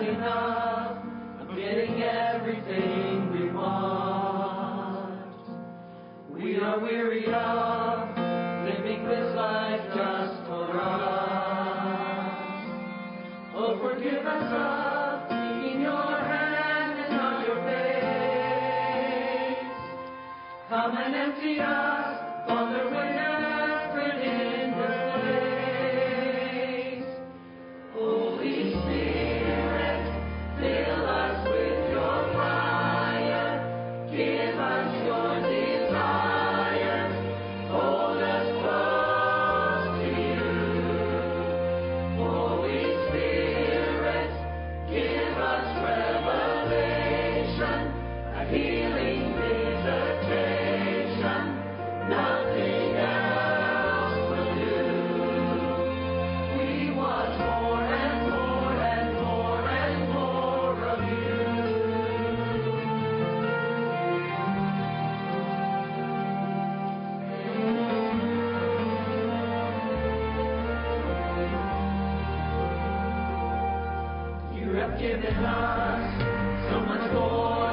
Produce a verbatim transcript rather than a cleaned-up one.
enough of getting everything we want. We are weary of living this life just for us. Oh, forgive us of taking your hand and not your face. Come and empty us, Father, whenever in this place. Holy Spirit, fill us with your fire. Give us your desires. Hold us close to you. Holy Spirit, give us revelation, a healing visitation. Nothing else will do. We want more and more and more and more of you. You have given us so much more